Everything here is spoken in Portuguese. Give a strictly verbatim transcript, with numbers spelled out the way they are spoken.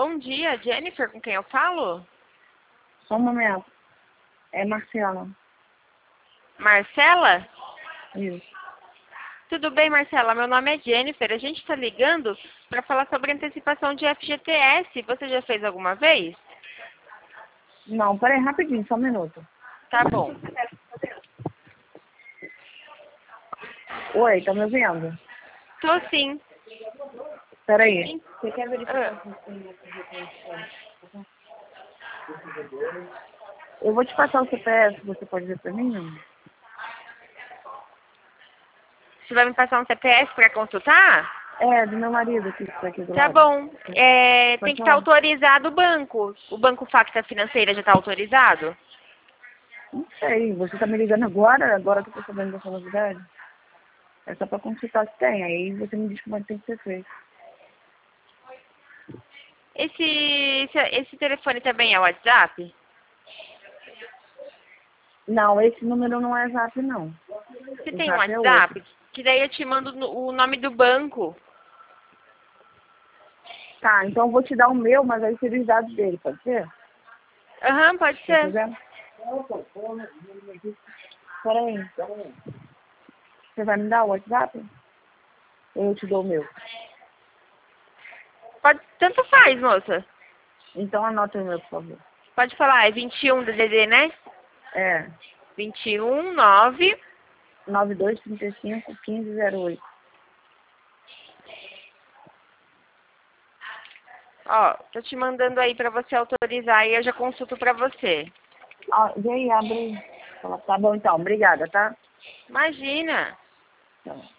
bom dia, Jennifer, com quem eu falo? Só um momento. É Marcela. Marcela? Isso. Tudo bem, Marcela? Meu nome é Jennifer. A gente está ligando para falar sobre antecipação de F G T S. Você já fez alguma vez? Não, peraí, rapidinho, só um minuto. Tá bom. Oi, tá me ouvindo? Tô sim. Peraí. Você quer verificar Ah, se tem F G T S? Eu vou te passar o C P F, você pode ver pra mim, não? Você vai me passar um C P F para consultar? É, do meu marido que está aqui do Tá lado. bom. É, tem Pode que estar falar? autorizado o banco. O Banco Facta Financeira já está autorizado? Não sei, você tá me ligando agora? Agora que eu tô sabendo dessa novidade? É só pra consultar se tem, aí você me diz como é que tem que ser feito. Esse, esse, esse telefone também é WhatsApp? Não, esse número não é zap, não. Você O tem um zap é outro. WhatsApp? Que daí eu te mando no- o nome do banco. Tá, então eu vou te dar o meu, mas aí seria os dados dele, pode ser? Aham, pode Tá ser. entendendo? Peraí. Você vai me dar o WhatsApp? Ou eu te dou o meu? Pode, tanto faz, moça. Então anota o meu, por favor. Pode falar, é vinte e um do D D, né? É. vinte e um, nove. nove dois três cinco um cinco zero oito. Ó, tô te mandando aí pra você autorizar e eu já consulto pra você. Ah, e aí, abre aí. Fala, tá bom então, obrigada, tá? Imagina. Tchau.